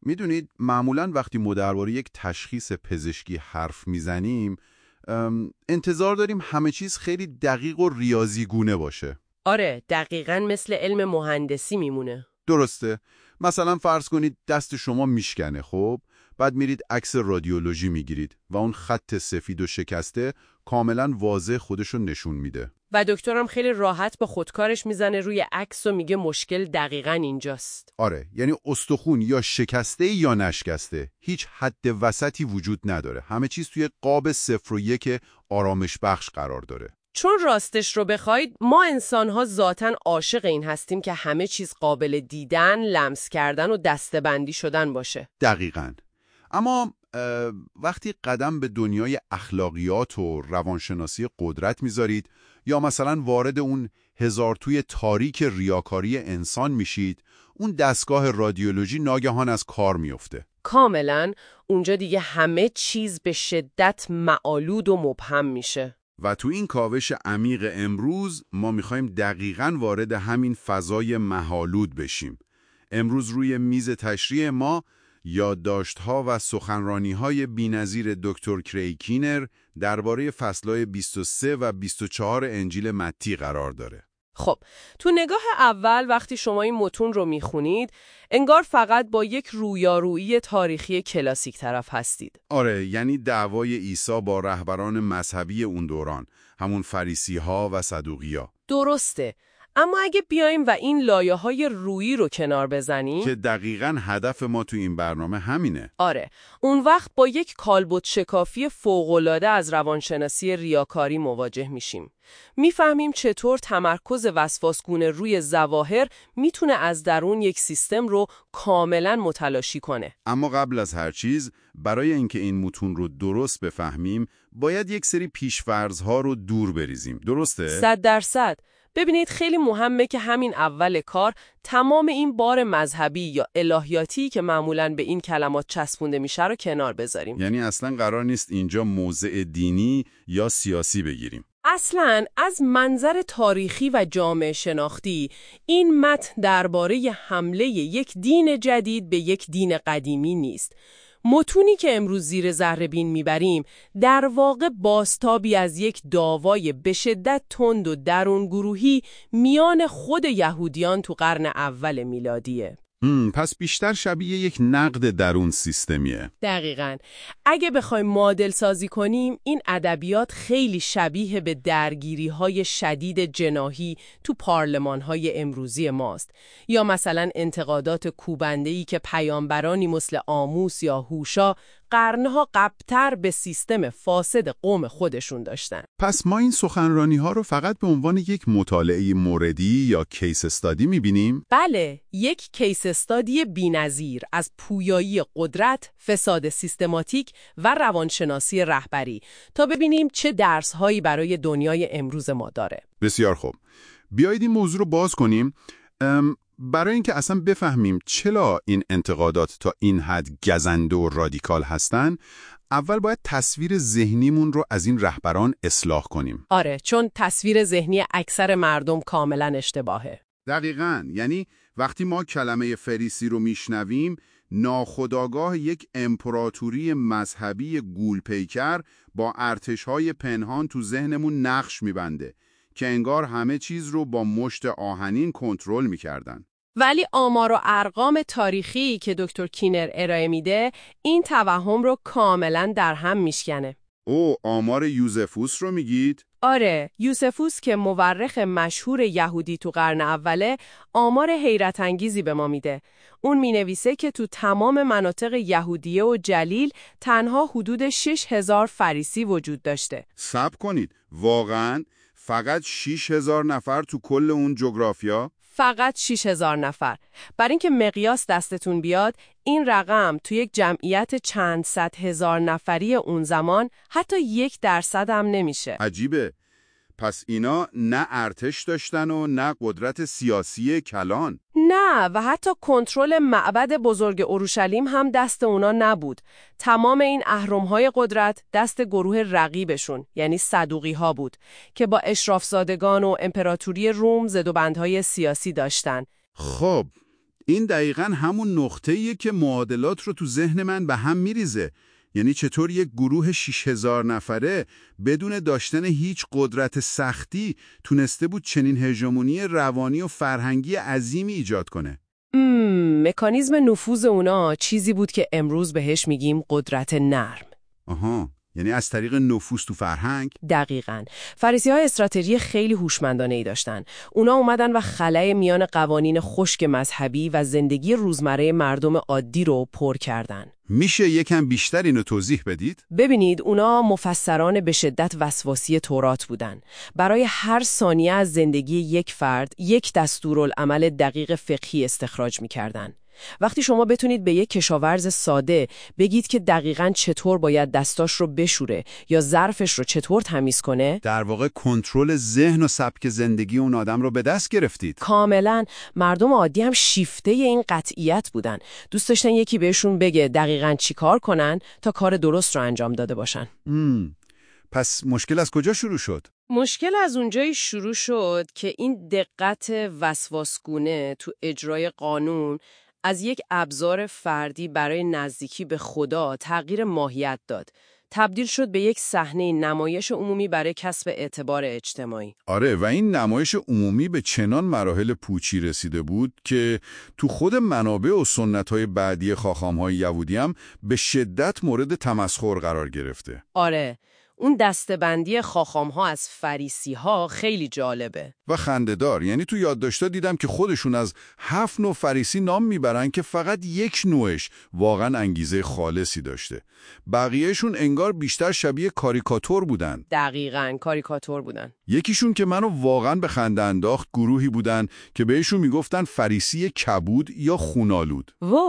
میدونید معمولاً وقتی ما درباره یک تشخیص پزشکی حرف میزنیم انتظار داریم همه چیز خیلی دقیق و ریاضیگونه باشه. آره، دقیقاً مثل علم مهندسی میمونه. درسته. مثلا فرض کنید دست شما میشکنه، خب بعد میرید عکس رادیولوژی میگیرید و اون خط سفید و شکسته کاملا واضح خودشو نشون میده. و دکترم خیلی راحت با خودکارش میزنه روی عکس و میگه مشکل دقیقاً اینجاست. آره، یعنی استخون یا شکسته یا نشکسته، هیچ حد وسطی وجود نداره. همه چیز توی قاب 0 و 1 آرامش بخش قرار داره. چون راستش رو بخواید ما انسان‌ها ذاتاً عاشق این هستیم که همه چیز قابل دیدن، لمس کردن و دسته‌بندی شدن باشه. دقیقاً. اما وقتی قدم به دنیای اخلاقیات و روانشناسی قدرت میذارید یا مثلا وارد اون هزار توی تاریک ریاکاری انسان میشید، اون دستگاه رادیولوژی ناگهان از کار میفته. کاملاً اونجا دیگه همه چیز به شدت معالود و مبهم میشه. و تو این کاوش عمیق امروز ما میخوایم دقیقاً وارد همین فضای مه‌آلود بشیم. امروز روی میز تشریح ما یادداشت‌ها و سخنرانی‌های بی‌نظیر دکتر کریکینر درباره فصل‌های 23 و 24 انجیل متی قرار داره. خب، تو نگاه اول وقتی شما این متون رو میخونید، انگار فقط با یک رویارویی تاریخی کلاسیک طرف هستید. آره، یعنی دعوای عیسی با رهبران مذهبی اون دوران، همون فریسی‌ها و صدوقی‌ها. درسته. اما اگه بیایم و این لایه‌های رویی رو کنار بزنیم که دقیقاً هدف ما تو این برنامه همینه. آره، اون وقت با یک کالبد شکافی فوق‌العاده از روانشناسی ریاکاری مواجه میشیم. میفهمیم چطور تمرکز وسواسگونه روی ظواهر میتونه از درون یک سیستم رو کاملاً متلاشی کنه. اما قبل از هر چیز، برای اینکه این متون رو درست بفهمیم، باید یک سری پیش‌فرض‌ها رو دور بریزیم. درسته؟ 100%. ببینید خیلی مهمه که همین اول کار تمام این بار مذهبی یا الهیاتی که معمولاً به این کلمات چسبونده میشه رو کنار بذاریم. یعنی اصلاً قرار نیست اینجا موضع دینی یا سیاسی بگیریم. اصلاً از منظر تاریخی و جامعه شناختی این متن درباره حمله یک دین جدید به یک دین قدیمی نیست. متونی که امروز زیر ذره‌بین میبریم در واقع بازتابی از یک دعوای به شدت تند و درون گروهی میان خود یهودیان تو قرن اول میلادیه. پس بیشتر شبیه یک نقد درون سیستمیه. دقیقاً. اگه بخوایم معادل سازی کنیم، این ادبیات خیلی شبیه به درگیری‌های شدید جناحی تو پارلمان‌های امروزی ماست. یا مثلا انتقادات کوبنده‌ای که پیامبرانی مثل آموس یا هوشع قرنها قبل‌تر به سیستم فاسد قوم خودشون داشتن. پس ما این سخنرانی‌ها رو فقط به عنوان یک مطالعه موردی یا کیس استادی می‌بینیم؟ بله، یک کیس استادی بی‌نظیر از پویایی قدرت، فساد سیستماتیک و روانشناسی رهبری تا ببینیم چه درس‌هایی برای دنیای امروز ما داره. بسیار خوب. بیایید این موضوع رو باز کنیم. برای اینکه اصلا بفهمیم چرا این انتقادات تا این حد گزنده و رادیکال هستن، اول باید تصویر ذهنیمون رو از این رهبران اصلاح کنیم. آره، چون تصویر ذهنی اکثر مردم کاملا اشتباهه. دقیقاً. یعنی وقتی ما کلمه فریسی رو میشنویم، ناخودآگاه یک امپراتوری مذهبی گولپیکر با ارتش‌های پنهان تو ذهنمون نقش میبنده که انگار همه چیز رو با مشت آهنین کنترل میکردن. ولی آمار و ارقام تاریخی که دکتر کینر ارائه میده این توهم رو کاملا در هم میشکنه. آمار یوزفوس رو میگید؟ آره، یوزفوس که مورخ مشهور یهودی تو قرن اوله آمار حیرت انگیزی به ما میده. اون مینویسه که تو تمام مناطق یهودیه و جلیل تنها حدود 6000 فریسی وجود داشته. صبر کنید، واقعاً فقط 6000 نفر تو کل اون جغرافیا؟ فقط 6000 نفر. برای اینکه مقیاس دستتون بیاد، این رقم تو یک جمعیت چند صد هزار نفری اون زمان حتی 1% هم نمیشه. عجیبه. پس اینا نه ارتش داشتن و نه قدرت سیاسی کلان. نه، و حتی کنترل معبد بزرگ اورشلیم هم دست اونا نبود. تمام این اهرم‌های قدرت دست گروه رقیبشون، یعنی صدوقی‌ها بود که با اشرافزادگان و امپراتوری روم زد و بندهای سیاسی داشتن. خب، این دقیقاً همون نقطه‌ایه که معادلات رو تو ذهن من به هم میریزه. یعنی چطور یک گروه 6000 نفره بدون داشتن هیچ قدرت سختی تونسته بود چنین هژمونی روانی و فرهنگی عظیمی ایجاد کنه. مکانیزم نفوذ اونا چیزی بود که امروز بهش میگیم قدرت نرم. آها، یعنی از طریق نفوذ تو فرهنگ؟ دقیقاً. فریسی‌ها استراتژی خیلی هوشمندانه‌ای داشتن. اونا اومدن و خلأ میان قوانین خشک مذهبی و زندگی روزمره مردم عادی رو پر کردن. میشه یکم بیشتر اینو توضیح بدید؟ ببینید، اونا مفسران به شدت وسواسی تورات بودن. برای هر ثانیه از زندگی یک فرد، یک دستورالعمل دقیق فقهی استخراج می‌کردن. وقتی شما بتونید به یک کشاورز ساده بگید که دقیقاً چطور باید دستاش رو بشوره یا ظرفش رو چطور تمیز کنه، در واقع کنترل ذهن و سبک زندگی اون آدم رو به دست گرفتید. کاملاً. مردم عادی هم شیفته این قطعیت بودن. دوست داشتن یکی بهشون بگه دقیقاً چی کار کنن تا کار درست رو انجام داده باشن. پس مشکل از کجا شروع شد؟ مشکل از اونجایی شروع شد که این دقت وسواسگونه تو اجرای قانون از یک ابزار فردی برای نزدیکی به خدا تغییر ماهیت داد. تبدیل شد به یک صحنه نمایش عمومی برای کسب اعتبار اجتماعی. آره، و این نمایش عمومی به چنان مراحل پوچی رسیده بود که تو خود منابع و سنت‌های بعدی خاخام‌های یهودی هم به شدت مورد تمسخر قرار گرفته. آره، اون دسته‌بندی خاخام‌ها از فریسی‌ها خیلی جالبه. و خنده‌دار. یعنی تو یادداشت‌ها دیدم که خودشون از 7 نوع فریسی نام میبرن که فقط یک نوعش واقعا انگیزه خالصی داشته. بقیهشون انگار بیشتر شبیه کاریکاتور بودن. دقیقاً کاریکاتور بودن. یکیشون که منو واقعا به خنده انداخت گروهی بودن که بهشون میگفتن فریسی کبود یا خونالود.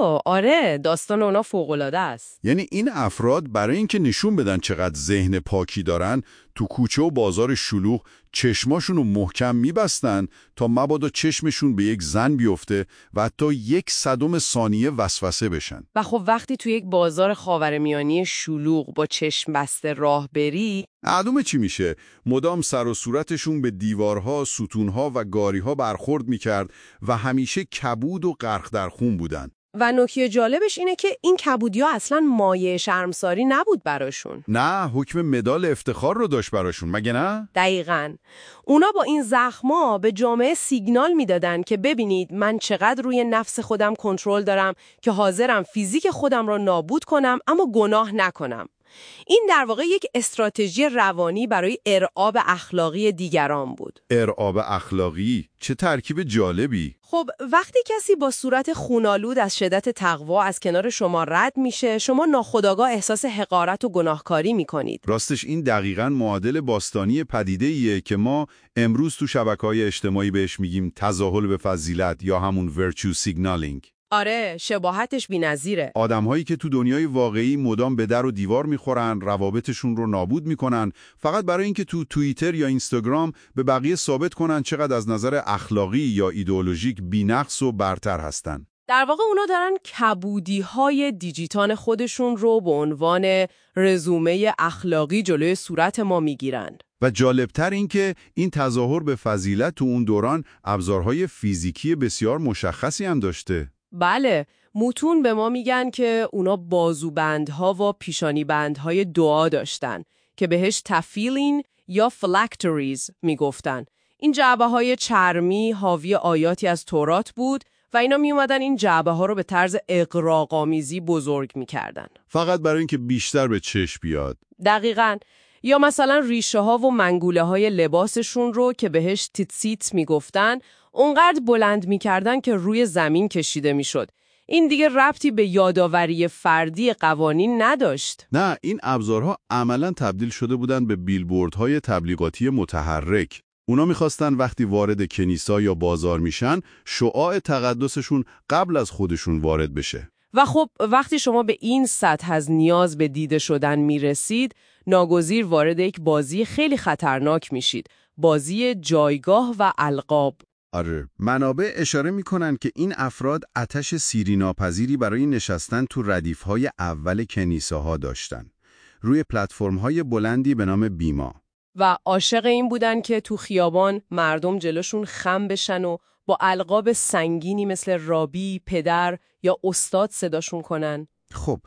آره، داستان اونا فوق‌العاده است. یعنی این افراد برای اینکه نشون بدن چقدر ذهن پاکی دارن، تو کوچه و بازار شلوغ چشماشون رو محکم میبستن تا مبادا چشمشون به یک زن بیفته و حتی 1/100 ثانیه وسوسه بشن. و خب وقتی تو یک بازار خاورمیانه شلوغ با چشم بسته راه بری، معلومه چی میشه. مدام سر و صورتشون به دیوارها، ستونها و گاریها برخورد میکرد و همیشه کبود و غرق در خون بودن. و نکته جالبش اینه که این کبودی‌ها اصلاً مایه شرمساری نبود براشون. نه، حکم مدال افتخار رو داشت براشون، مگه نه؟ دقیقاً. اونا با این زخم‌ها به جامعه سیگنال میدادن که ببینید من چقدر روی نفس خودم کنترل دارم که حاضرم فیزیک خودم رو نابود کنم اما گناه نکنم. این در واقع یک استراتژی روانی برای ارعاب اخلاقی دیگران بود. ارعاب اخلاقی؟ چه ترکیب جالبی. خب وقتی کسی با صورت خونالود از شدت تقوا از کنار شما رد میشه، شما ناخودآگاه احساس حقارت و گناهکاری میکنید. راستش این دقیقاً معادل باستانی پدیده‌ایه که ما امروز تو شبکه‌های اجتماعی بهش میگیم تظاهر به فضیلت یا همون virtue signaling. آره، شباهتش بی‌نظیره. آدم‌هایی که تو دنیای واقعی مدام به در و دیوار میخورن، روابطشون رو نابود میکنن، فقط برای اینکه تو توییتر یا اینستاگرام به بقیه ثابت کنن چقدر از نظر اخلاقی یا ایدئولوژیک بی‌نقص و برتر هستن. در واقع اونا دارن کبودی‌های دیجیتال خودشون رو به عنوان رزومه اخلاقی جلوی صورت ما میگیرن. و جالبتر این که این تظاهر به فضیلت تو اون دوران ابزارهای فیزیکی بسیار مشخصی هم داشته. بله، متون به ما میگن که اونا بازوبندها و پیشانی بندهای دعا داشتن که بهش تفیلین یا فلکتوریز میگفتن. این جعبه‌های چرمی حاوی آیاتی از تورات بود و اینا می اومدن این جعبه‌ها رو به طرز اغراق‌آمیزی بزرگ می‌کردن. فقط برای اینکه بیشتر به چشم بیاد. دقیقاً. یا مثلا ریشه‌ها و منگوله‌های لباسشون رو که بهش تیتسیت میگفتن اونقدر بلند می‌کردن که روی زمین کشیده می‌شد. این دیگه ربطی به یادآوری فردی قوانین نداشت. نه، این ابزارها عملاً تبدیل شده بودن به بیلبوردهای تبلیغاتی متحرک. اونا می‌خواستن وقتی وارد کنیسا یا بازار میشن، شعاع تقدسشون قبل از خودشون وارد بشه. و خب وقتی شما به این سطح از نیاز به دیده شدن میرسید، ناگزیر وارد یک بازی خیلی خطرناک میشید. بازی جایگاه و القاب. آره، منابع اشاره میکنن که این افراد آتش سیری ناپذیری برای نشستن تو ردیف‌های اول کنیساها داشتن. روی پلتفرم‌های بلندی به نام بیما. و عاشق این بودن که تو خیابان مردم جلوشون خم بشن و با القاب سنگینی مثل رابی، پدر یا استاد صداشون کنن. خب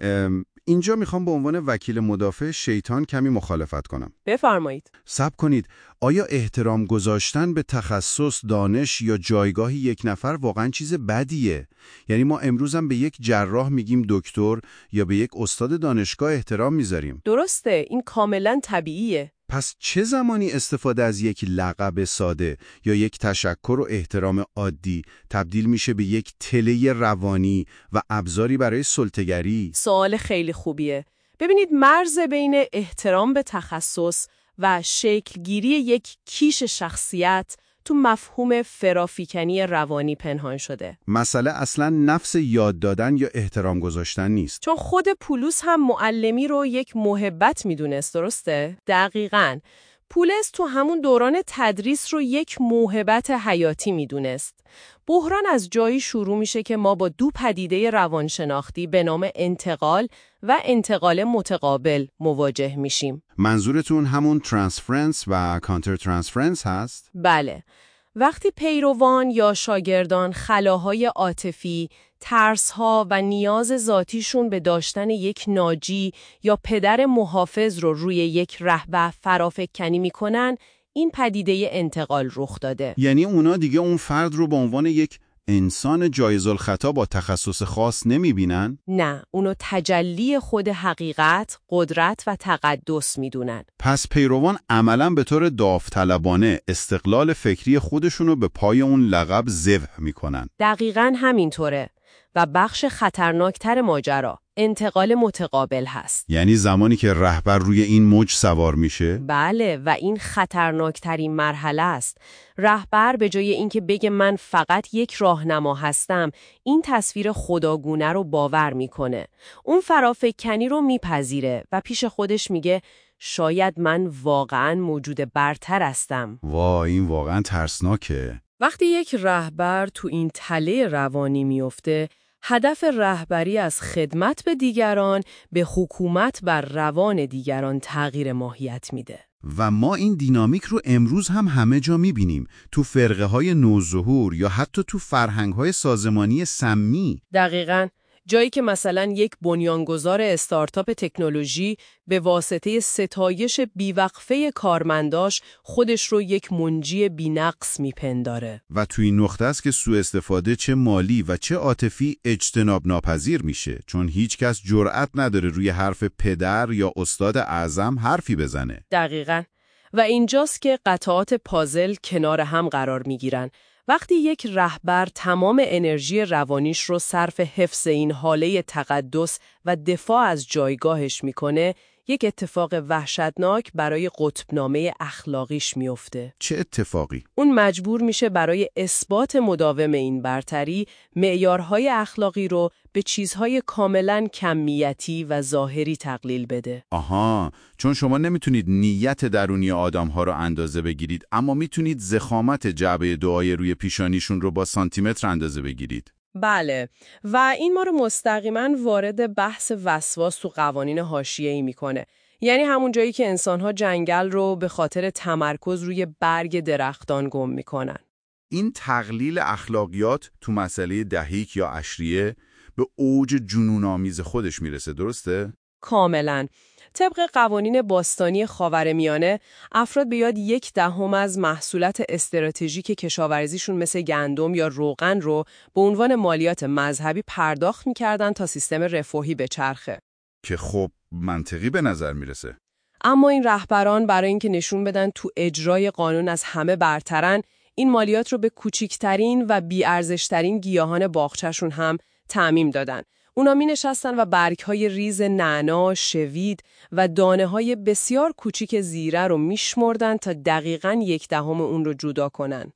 اینجا میخوام به عنوان وکیل مدافع شیطان کمی مخالفت کنم. بفرمایید. صبر کنید، آیا احترام گذاشتن به تخصص، دانش یا جایگاه یک نفر واقعا چیز بدیه؟ یعنی ما امروزم به یک جراح میگیم دکتر یا به یک استاد دانشگاه احترام میذاریم؟ درسته، این کاملا طبیعیه. پس چه زمانی استفاده از یک لقب ساده یا یک تشکر و احترام عادی تبدیل میشه به یک تله روانی و ابزاری برای سلطه‌گری؟ سوال خیلی خوبیه. ببینید، مرز بین احترام به تخصص و شکلگیری یک کیش شخصیت تو مفهوم فرافیکنی روانی پنهان شده. مسئله اصلا نفس یاد دادن یا احترام گذاشتن نیست. چون خود پولس هم معلمی رو یک موهبت میدونست، درسته؟ دقیقاً. پولس تو همون دوران تدریس رو یک موهبت حیاتی میدونست. بحران از جایی شروع میشه که ما با دو پدیده روانشناختی به نام انتقال و انتقال متقابل مواجه میشیم. منظورتون همون ترانسفرنس و کانتر ترانسفرنس هست؟ بله. وقتی پیروان یا شاگردان خلاهای عاطفی، ترس‌ها و نیاز ذاتیشون به داشتن یک ناجی یا پدر محافظ رو روی یک رهبر فرافکنی میکنن، این پدیده انتقال رخ داده. یعنی اونا دیگه اون فرد رو به عنوان یک انسان جایز الخطا با تخصص خاص نمیبینن؟ نه، اونو تجلی خود حقیقت، قدرت و تقدس میدونن. پس پیروان عملاً به طور داوطلبانه استقلال فکری خودشونو به پای اون لقب ذبح میکنن. دقیقاً همینطوره. و بخش خطرناکتر ماجرا انتقال متقابل هست. یعنی زمانی که رهبر روی این موج سوار میشه؟ بله، و این خطرناکترین مرحله است. رهبر به جای اینکه بگه من فقط یک راهنما هستم، این تصویر خداگونه رو باور میکنه. اون فرافکنی رو میپذیره و پیش خودش میگه شاید من واقعاً موجود برتر هستم. این واقعاً ترسناکه. وقتی یک رهبر تو این تله روانی میفته، هدف رهبری از خدمت به دیگران به حکومت بر روان دیگران تغییر ماهیت میده. و ما این دینامیک رو امروز هم همه جا میبینیم، تو فرقه های نوظهور یا حتی تو فرهنگ های سازمانی سمی. دقیقاً. جایی که مثلا یک بنیانگذار استارتاپ تکنولوژی به واسطه ستایش بیوقفه کارمنداش خودش رو یک منجی بی‌نقص میپنداره. و توی این نقطه است که سوء استفاده چه مالی و چه عاطفی اجتناب ناپذیر میشه، چون هیچ کس جرأت نداره روی حرف پدر یا استاد اعظم حرفی بزنه. دقیقاً. و اینجاست که قطعات پازل کنار هم قرار میگیرن. وقتی یک رهبر تمام انرژی روانیش رو صرف حفظ این حاله تقدس و دفاع از جایگاهش میکنه، یک اتفاق وحشتناک برای قطبنامه اخلاقیش میفته. چه اتفاقی؟ اون مجبور میشه برای اثبات مداوم این برتری معیارهای اخلاقی رو به چیزهای کاملاً کمیتی و ظاهری تقلیل بده. آها، چون شما نمیتونید نیت درونی آدم‌ها رو اندازه بگیرید، اما میتونید ضخامت جعبه دعای روی پیشانیشون رو با سانتیمتر اندازه بگیرید. بله، و این ما رو مستقیما وارد بحث وسواس تو قوانین حاشیه‌ای میکنه. یعنی همون جایی که انسان‌ها جنگل رو به خاطر تمرکز روی برگ درختان گم میکنن. این تقلیل اخلاقیات تو مسئله دهیک یا عشریه به اوج جنون‌آمیز خودش میرسه، درسته؟ کاملاً. طبق قوانین باستانی خاورمیانه، افراد به یاد 1/10 از محصولات استراتژیک کشاورزیشون مثل گندم یا روغن رو به عنوان مالیات مذهبی پرداخت می‌کردن تا سیستم رفاهی بچرخه. که خب منطقی به نظر میرسه. اما این رهبران برای اینکه نشون بدن تو اجرای قانون از همه برترن، این مالیات رو به کوچکترین و بی‌ارزشترین گیاهان باغچه‌شون هم تعمیم دادن. اونا می نشستن و برگ‌های ریز نعنا، شوید و دانه‌های بسیار کوچیک زیره رو میشمردن تا دقیقاً 1/10 اون رو جدا کنن.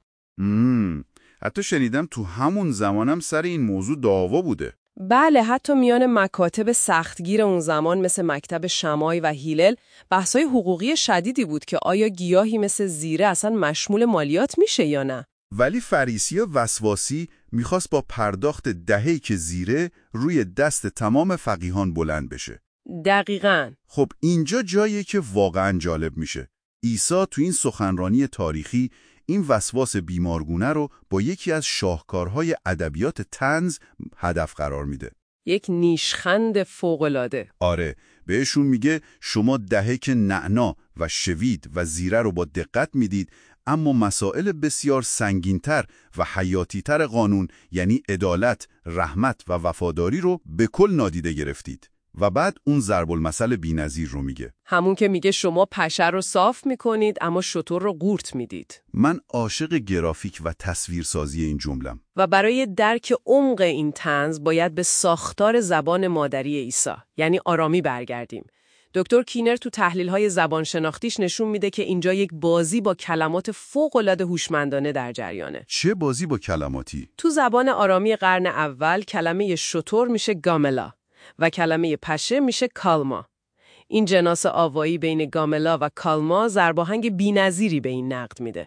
حتی شنیدم تو همون زمانم سر این موضوع دعوا بوده. بله، حتی میان مکاتب سختگیر اون زمان مثل مکتب شمای و هیلل بحث‌های حقوقی شدیدی بود که آیا گیاهی مثل زیره اصلا مشمول مالیات میشه یا نه. ولی فریسی وسواسی میخواست با پرداخت دهه‌ای که زیره روی دست تمام فقیهان بلند بشه. دقیقاً. خب اینجا جاییه که واقعاً جالب میشه. عیسی تو این سخنرانی تاریخی این وسواس بیمارگونه رو با یکی از شاهکارهای ادبیات طنز هدف قرار میده. یک نیشخند فوق‌العاده. آره، بهشون میگه شما دهک نعنا و شوید و زیره رو با دقت میدید، اما مسائل بسیار سنگین‌تر و حیاتی‌تر قانون، یعنی عدالت، رحمت و وفاداری رو به کل نادیده گرفتید. و بعد اون ضرب المثل بی‌نظیر رو میگه. همون که میگه شما پشه رو صاف میکنید اما شتر رو قورت میدید. من عاشق گرافیک و تصویرسازی این جملم. و برای درک عمق این طنز باید به ساختار زبان مادری عیسی، یعنی آرامی برگردیم. دکتر کینر تو تحلیل‌های زبانشناختیش نشون میده که اینجا یک بازی با کلمات فوق‌العاده هوشمندانه در جریانه. چه بازی با کلماتی؟ تو زبان آرامی قرن اول کلمه شتر میشه گاملا و کلمه پشه میشه کالما. این جناس آوایی بین گاملا و کالما ضرباهنگ بی‌نظیری به این نقد میده.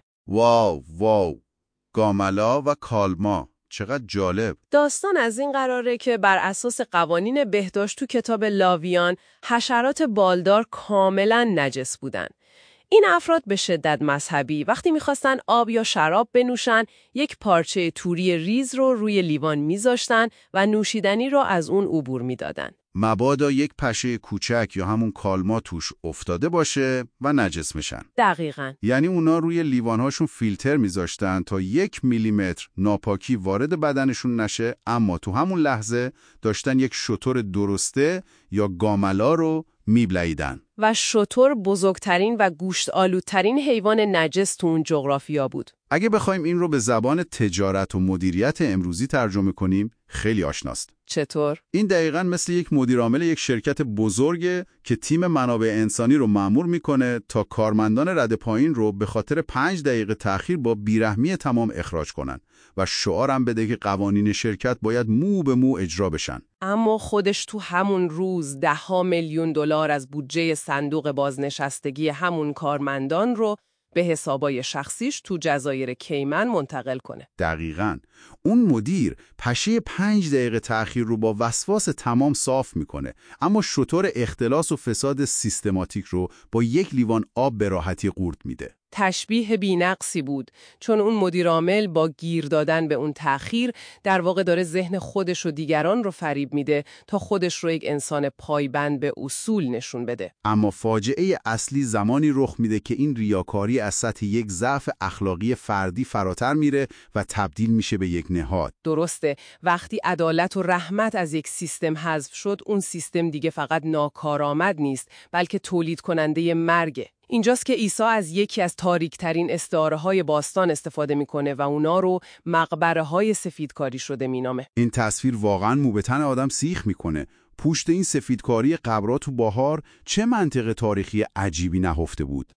واو، گاملا و کالما، چقدر جالب. داستان از این قراره که بر اساس قوانین بهداشت تو کتاب لاویان، حشرات بالدار کاملا نجس بودن. این افراد به شدت مذهبی وقتی میخواستن آب یا شراب بنوشن، یک پارچه توری ریز رو روی لیوان میذاشتن و نوشیدنی رو از اون عبور میدادن. مبادا یک پشه کوچک یا همون کالما توش افتاده باشه و نجس میشن. دقیقاً. یعنی اونا روی لیوانهاشون فیلتر میذاشتن تا 1 میلیمتر ناپاکی وارد بدنشون نشه، اما تو همون لحظه داشتن یک شتر درسته یا گاملا رو میبلعیدن. و شتر بزرگترین و گوشت آلودترین حیوان نجس تو اون جغرافیا بود. اگه بخوایم این رو به زبان تجارت و مدیریت امروزی ترجمه کنیم، خیلی آشناست. چطور؟ این دقیقاً مثل یک مدیرعامل یک شرکت بزرگه که تیم منابع انسانی رو مأمور میکنه تا کارمندان رده پایین رو به خاطر 5 دقیقه تأخیر با بیرحمی تمام اخراج کنن و شعارم بده که قوانین شرکت باید مو به مو اجرا بشن. اما خودش تو همون روز $10 میلیون از بودجه صندوق بازنشستگی همون کارمندان رو به حسابای شخصیش تو جزایر کیمن منتقل کنه. دقیقاً. اون مدیر پشه 5 دقیقه تأخیر رو با وسواس تمام صاف میکنه، اما شتر اختلاس و فساد سیستماتیک رو با 1 لیوان آب به راحتی قورت میده. تشبیه بی‌نقصی بود، چون اون مدیرعامل با گیر دادن به اون تأخیر در واقع داره ذهن خودش و دیگران رو فریب میده تا خودش رو یک انسان پایبند به اصول نشون بده. اما فاجعه اصلی زمانی رخ میده که این ریاکاری از سطح یک ضعف اخلاقی فردی فراتر میره و تبدیل میشه به یک نهاد. درسته، وقتی عدالت و رحمت از یک سیستم حذف شد، اون سیستم دیگه فقط ناکارآمد نیست، بلکه تولید کننده مرگه. اینجاست که عیسی از یکی از تاریک‌ترین استعاره‌های باستان استفاده می‌کنه و اونا رو مقبره‌های سفیدکاری شده مینامه. این تصویر واقعاً مو به تن آدم سیخ می‌کنه. پشت این سفیدکاری قبرها تو بهار چه منطق تاریخی عجیبی نهفته بود.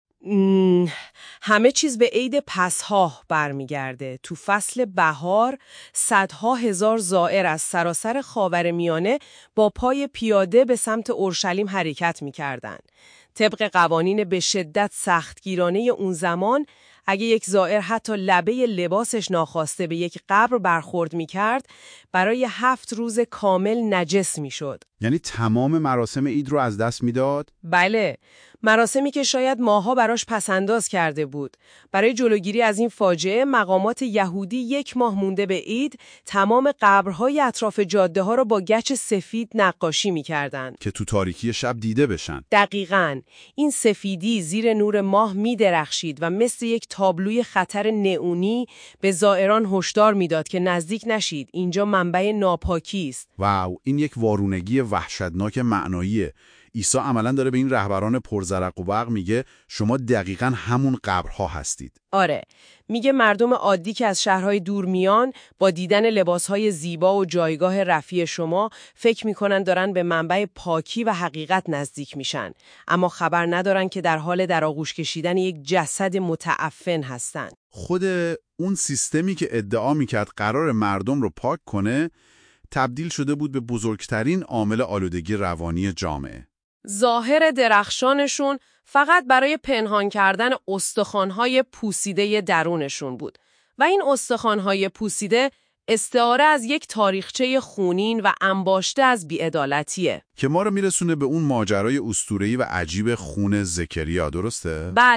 همه چیز به عید پسحا برمیگرده. تو فصل بهار صدها هزار زائر از سراسر خاورمیانه با پای پیاده به سمت اورشلیم حرکت می‌کردن. طبق قوانین به شدت سختگیرانه اون زمان، اگه یک زائر حتی لبه لباسش ناخواسته به یک قبر برخورد می‌کرد، برای 7 روز کامل نجس می‌شد. یعنی تمام مراسم عید رو از دست میداد؟ بله، مراسمی که شاید ماها براش پسنداز کرده بود. برای جلوگیری از این فاجعه، مقامات یهودی 1 ماه مونده به عید، تمام قبرهای اطراف جاده ها رو با گچ سفید نقاشی می‌کردن که تو تاریکی شب دیده بشن. دقیقاً. این سفیدی زیر نور ماه می‌درخشید و مثل یک تابلوی خطر نئونی به زائران هشدار میداد که نزدیک نشید، اینجا منبع ناپاکی است. واو، این یک وارونگی وحشتناک معناییه. عیسی عملاً داره به این رهبران پرزرق و برق میگه شما دقیقاً همون قبرها هستید. آره، میگه مردم عادی که از شهرهای دور میان با دیدن لباسهای زیبا و جایگاه رفیع شما فکر میکنن دارن به منبع پاکی و حقیقت نزدیک میشن، اما خبر ندارن که در حال در آغوش کشیدن یک جسد متعفن هستن. خود اون سیستمی که ادعا میکرد قرار مردم رو پاک کنه تبدیل شده بود به بزرگترین عامل آلودگی روانی جامعه. ظاهر درخشانشون فقط برای پنهان کردن استخوان‌های پوسیده درونشون بود و این استخوان‌های پوسیده استعاره از یک تاریخچه خونین و انباشته از بی‌عدالتیه که ما رو میرسونه به اون ماجرای اسطوره‌ای و عجیب خون زکریا، درسته؟ بله،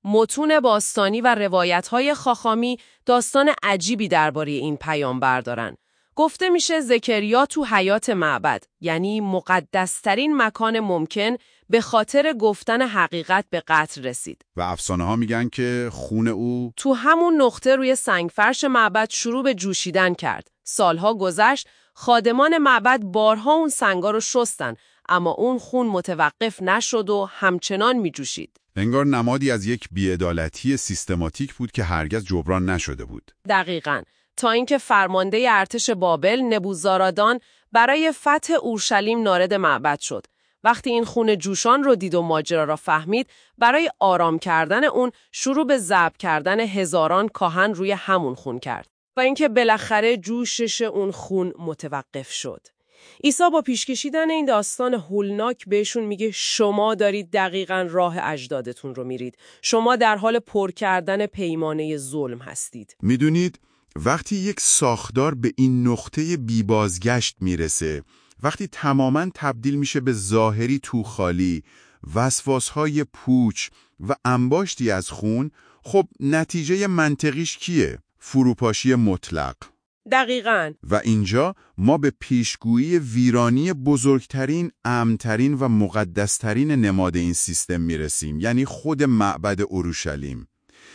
متون باستانی و روایت‌های خاخامی داستان عجیبی درباره این پیامبر دارن. گفته میشه زکریا تو حیات معبد، یعنی مقدس‌ترین مکان ممکن، به خاطر گفتن حقیقت به قتل رسید. و افسانه ها میگن که خون او تو همون نقطه روی سنگفرش معبد شروع به جوشیدن کرد. سالها گذشت، خادمان معبد بارها اون سنگا رو شستن، اما اون خون متوقف نشد و همچنان میجوشید. انگار نمادی از یک بی‌عدالتی سیستماتیک بود که هرگز جبران نشده بود. دقیقاً. تا اینکه فرمانده ارتش بابل نبوزارادان برای فتح اورشلیم نارد معبد شد. وقتی این خون جوشان رو دید و ماجرا را فهمید، برای آرام کردن اون شروع به ذبح کردن هزاران کاهن روی همون خون کرد و اینکه بالاخره جوشش اون خون متوقف شد. عیسی با پیش کشیدن این داستان هولناک بهشون میگه شما دارید دقیقاً راه اجدادتون رو میرید. شما در حال پر کردن پیمانه ظلم هستید. میدونید وقتی یک ساختار به این نقطه بی‌بازگشت میرسه، وقتی تماماً تبدیل میشه به ظاهری توخالی، وسواسهای پوچ و انباشتی از خون، خب نتیجه منطقیش کیه؟ فروپاشی مطلق. دقیقاً. و اینجا ما به پیشگویی ویرانی بزرگترین، امن‌ترین و مقدسترین نماد این سیستم میرسیم، یعنی خود معبد اورشلیم.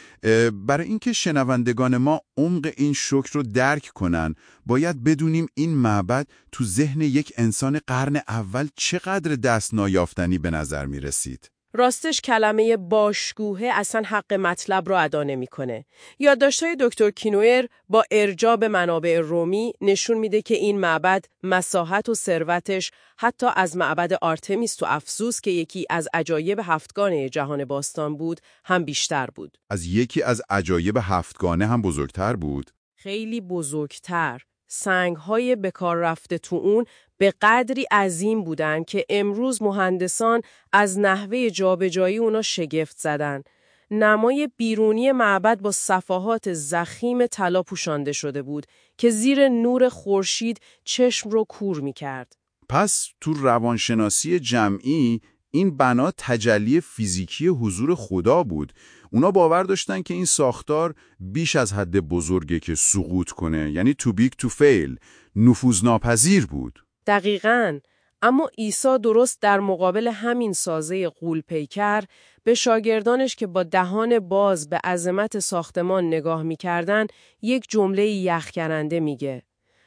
برای اینکه شنوندگان ما عمق این شوک رو درک کنن، باید بدونیم این معبد تو ذهن یک انسان قرن اول چقدر دست نایافتنی به نظر می رسید. راستش کلمه باشکوه اصلا حق مطلب رو ادا نمی‌کنه. یادداشت‌های دکتر کینوئر با ارجاع به منابع رومی نشون میده که این معبد مساحت و ثروتش حتی از معبد آرتمیس تو افسوس که یکی از عجایب هفتگانه جهان باستان بود هم بیشتر بود. از یکی از عجایب هفتگانه هم بزرگتر بود. خیلی بزرگتر. سنگ‌های به کار رفته تو اون به قدری عظیم بودن که امروز مهندسان از نحوه جابجایی اونا شگفت زدن. نمای بیرونی معبد با صفحات ضخیم طلا پوشانده شده بود که زیر نور خورشید چشم رو کور می‌کرد. پس تو روانشناسی جمعی این بنا تجلی فیزیکی حضور خدا بود. اونا باور داشتن که این ساختار بیش از حد بزرگه که سقوط کنه، یعنی too big to fail، نفوذناپذیر بود. دقیقاً. اما عیسی درست در مقابل همین سازه غول‌پیکر به شاگردانش که با دهان باز به عظمت ساختمان نگاه می‌کردن یک جمله یخ‌کننده میگه: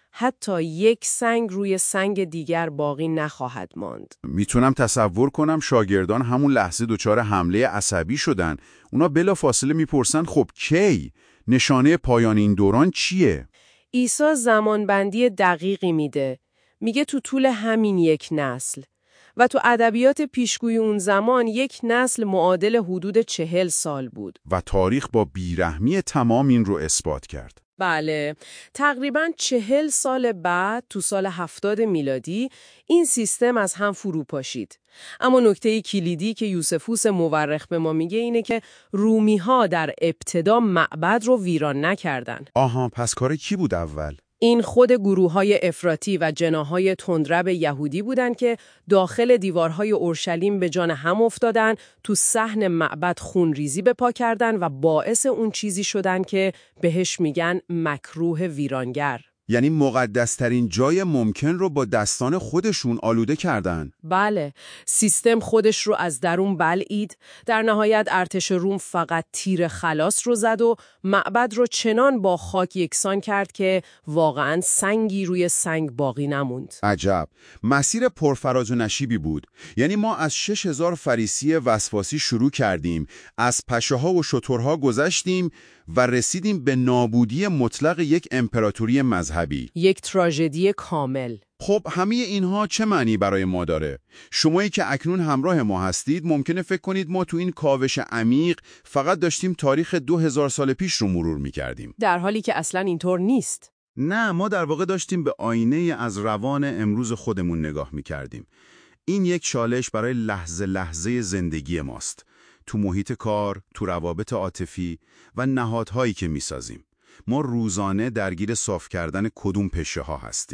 حتی یک سنگ روی سنگ دیگر باقی نخواهد ماند. میتونم تصور کنم شاگردان همون لحظه دچار حمله عصبی شدن. اونا بلافاصله میپرسن خب کی؟ نشانه پایان این دوران چیه؟ عیسی زمانبندی دقیقی میده. میگه تو طول همین یک نسل. و تو ادبیات پیشگوی اون زمان یک نسل معادل حدود 40 سال بود. و تاریخ با بیرحمی تمام این رو اثبات کرد. بله، تقریباً 40 سال بعد تو سال 70 میلادی این سیستم از هم فرو پاشید. اما نکته کلیدی که یوسفوس مورخ به ما میگه اینه که رومی‌ها در ابتدا معبد رو ویران نکردن. آها، پس کار کی بود اول؟ این خود گروه‌های افراطی و جناح‌های تندرو یهودی بودند که داخل دیوارهای اورشلیم به جان هم افتادن، تو صحن معبد خونریزی به پا کردن و باعث اون چیزی شدن که بهش میگن مکروه ویرانگر. یعنی مقدس‌ترین جای ممکن رو با دستان خودشون آلوده کردن. بله، سیستم خودش رو از درون بلعید. در نهایت ارتش روم فقط تیر خلاص رو زد و معبد رو چنان با خاک یکسان کرد که واقعاً سنگی روی سنگ باقی نموند. عجب، مسیر پرفراز و نشیبی بود. یعنی ما از 6000 فریسی وسواسی شروع کردیم، از پشه‌ها و شترها گذشتیم و رسیدیم به نابودی مطلق یک امپراتوری مذهبی. یک تراژدی کامل. خب همه اینها چه معنی برای ما داره؟ شمایی که اکنون همراه ما هستید ممکنه فکر کنید ما تو این کاوش عمیق فقط داشتیم تاریخ 2000 سال پیش رو مرور می‌کردیم. در حالی که اصلاً اینطور نیست. نه، ما در واقع داشتیم به آینه از روان امروز خودمون نگاه می‌کردیم. این یک چالش برای لحظه لحظه زندگی ماست. تو محیط کار، تو روابط عاطفی و نهادهایی که می‌سازیم. ما روزانه درگیر صاف کردن کدوم پشه ها هستیم.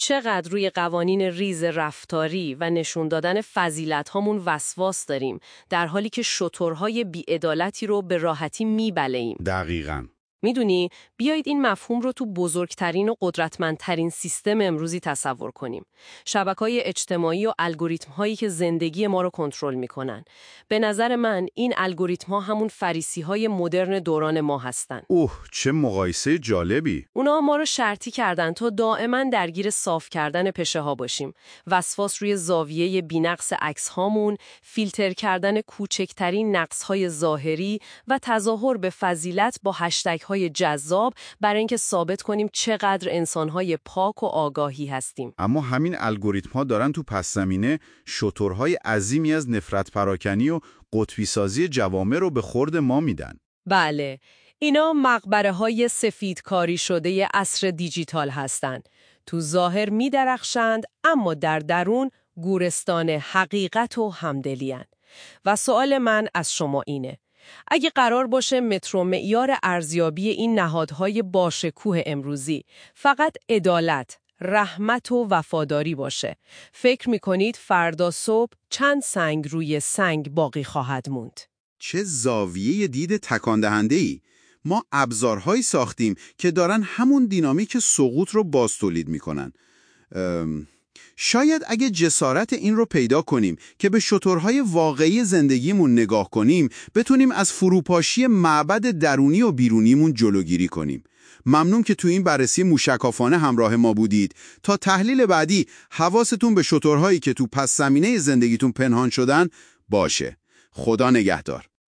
چقدر روی قوانین ریز رفتاری و نشون دادن فضیلت هامون وسواس داریم، در حالی که شترهای بی‌عدالتی رو به راحتی میبلعیم. دقیقاً. میدونی، بیایید این مفهوم رو تو بزرگترین و قدرتمندترین سیستم امروزی تصور کنیم. شبکه‌های اجتماعی و الگوریتم‌هایی که زندگی ما رو کنترل میکنن. به نظر من این الگوریتم‌ها همون فریسی‌های مدرن دوران ما هستن. اوه، چه مقایسه جالبی. اونا ما رو شرطی کردن تا دائما درگیر صاف کردن پشه‌ها باشیم. وسواس روی زاویه بی‌نقص عکس‌هامون، فیلتر کردن کوچکترین نقص‌های ظاهری و تظاهر به فضیلت با هشتگ‌های جذاب برای اینکه ثابت کنیم چقدر انسان‌های پاک و آگاهی هستیم. اما همین الگوریتم‌ها دارن تو پس‌زمینه شترهای عظیمی از نفرت پراکنی و قطبی سازی جوامع رو به خورد ما میدن. بله، اینا مقبره‌های سفیدکاری شده عصر دیجیتال هستند. تو ظاهر می‌درخشند اما در درون گورستان حقیقت و همدلی‌اند. و سوال من از شما اینه: اگه قرار باشه متر و معیار ارزیابی این نهادهای باشکوه امروزی فقط عدالت، رحمت و وفاداری باشه، فکر میکنید فردا صبح چند سنگ روی سنگ باقی خواهد موند؟ چه زاویه دید تکاندهنده‌ای! ما ابزارهایی ساختیم که دارن همون دینامیک سقوط رو باز تولید میکنن. شاید اگه جسارت این رو پیدا کنیم که به شترهای واقعی زندگیمون نگاه کنیم، بتونیم از فروپاشی معبد درونی و بیرونیمون جلوگیری کنیم. ممنون که تو این بررسی موشکافانه همراه ما بودید. تا تحلیل بعدی حواستون به شترهایی که تو پس زمینه زندگیتون پنهان شدن باشه. خدا نگهدار.